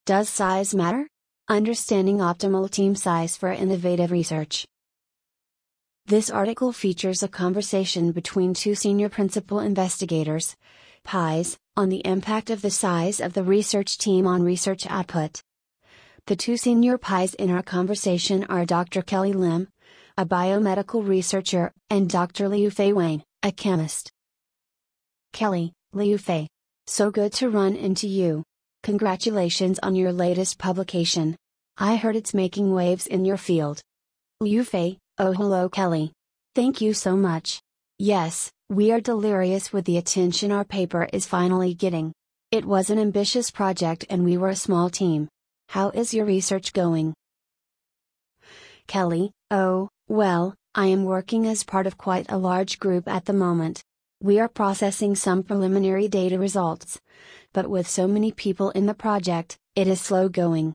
Does size matter? Understanding optimal team size for innovative research. This article features a conversation between two senior principal investigators, PIs, on the impact of the size of the research team on research output. The two senior PIs in our conversation are Dr. Kelly Lim, a biomedical researcher, and Dr. Liufei Wang, a chemist. Kelly, Liufei. So good to run into you. Congratulations on your latest publication. I heard it's making waves in your field. Liufei, oh hello Kelly. Thank you so much. Yes, we are delirious with the attention our paper is finally getting. It was an ambitious project and we were a small team. How is your research going? Kelly, oh, well, I am working as part of quite a large group at the moment. We are processing some preliminary data results. But with so many people in the project, it is slow going.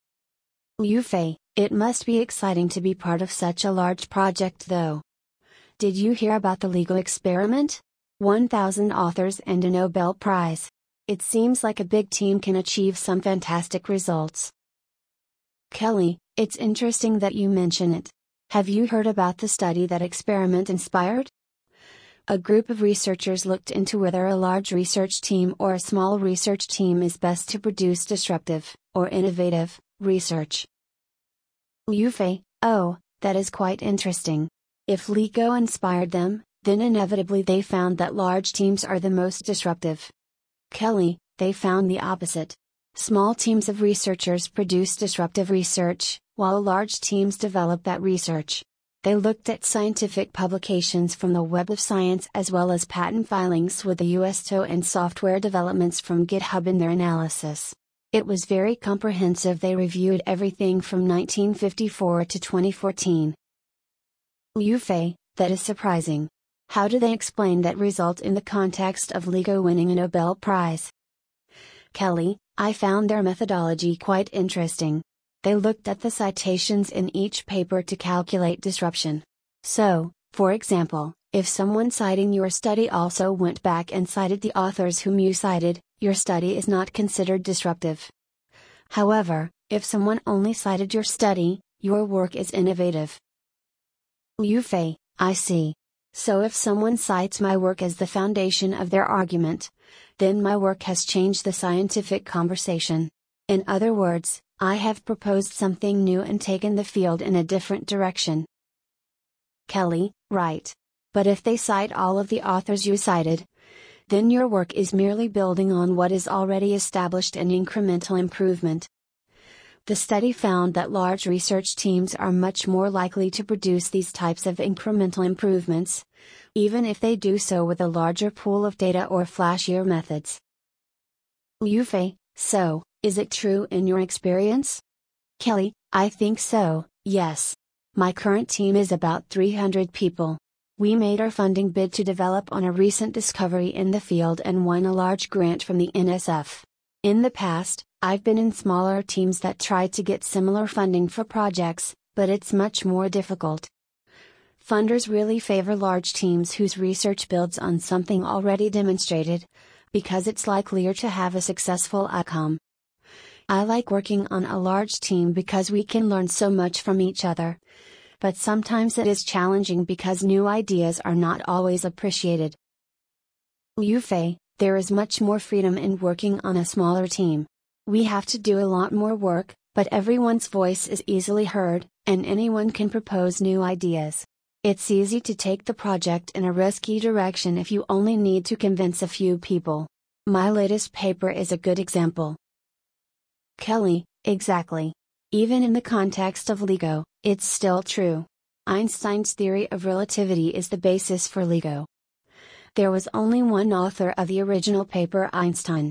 Liufei, it must be exciting to be part of such a large project though. Did you hear about the LIGO experiment? 1,000 authors and a Nobel Prize. It seems like a big team can achieve some fantastic results. Kelly, it's interesting that you mention it. Have you heard about the study that experiment inspired? A group of researchers looked into whether a large research team or a small research team is best to produce disruptive, or innovative, research. Liufei, oh, that is quite interesting. If LIGO inspired them, then inevitably they found that large teams are the most disruptive. Kelly, they found the opposite. Small teams of researchers produce disruptive research, while large teams develop that research. They looked at scientific publications from the Web of Science as well as patent filings with the USTO and software developments from GitHub in their analysis. It was very comprehensive. They reviewed everything from 1954 to 2014. Liufei, that is surprising. How do they explain that result in the context of LIGO winning a Nobel Prize? Kelly, I found their methodology quite interesting. They looked at the citations in each paper to calculate disruption. So, for example, if someone citing your study also went back and cited the authors whom you cited, your study is not considered disruptive. However, if someone only cited your study, your work is innovative. Liufei, I see. So if someone cites my work as the foundation of their argument, then my work has changed the scientific conversation. In other words, I have proposed something new and taken the field in a different direction. Kelly, right. But if they cite all of the authors you cited, then your work is merely building on what is already established and incremental improvement. The study found that large research teams are much more likely to produce these types of incremental improvements, even if they do so with a larger pool of data or flashier methods. Liufei, so, is it true in your experience? Kelly, I think so, yes. My current team is about 300 people. We made our funding bid to develop on a recent discovery in the field and won a large grant from the NSF. In the past, I've been in smaller teams that tried to get similar funding for projects, but it's much more difficult. Funders really favor large teams whose research builds on something already demonstrated, because it's likelier to have a successful outcome. I like working on a large team because we can learn so much from each other. But sometimes it is challenging because new ideas are not always appreciated. Liufei, there is much more freedom in working on a smaller team. We have to do a lot more work, but everyone's voice is easily heard, and anyone can propose new ideas. It's easy to take the project in a risky direction if you only need to convince a few people. My latest paper is a good example. Kelly, exactly. Even in the context of LIGO, it's still true. Einstein's theory of relativity is the basis for LIGO. There was only one author of the original paper, Einstein.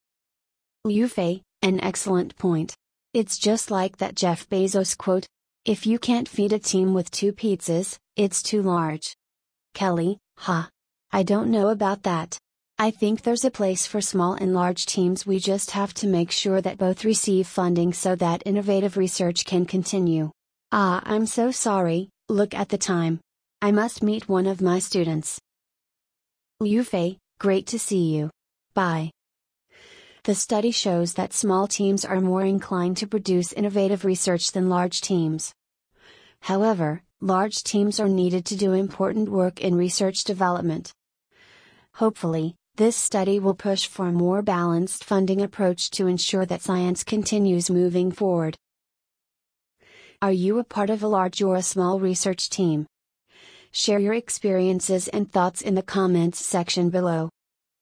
Liufei, an excellent point. It's just like that Jeff Bezos quote, "If you can't feed a team with 2 pizzas, it's too large." Kelly, I don't know about that. I think there's a place for small and large teams. We just have to make sure that both receive funding so that innovative research can continue. I'm so sorry, look at the time. I must meet one of my students. Liufei, great to see you. Bye. The study shows that small teams are more inclined to produce innovative research than large teams. However, large teams are needed to do important work in research development. Hopefully, this study will push for a more balanced funding approach to ensure that science continues moving forward. Are you a part of a large or a small research team? Share your experiences and thoughts in the comments section below.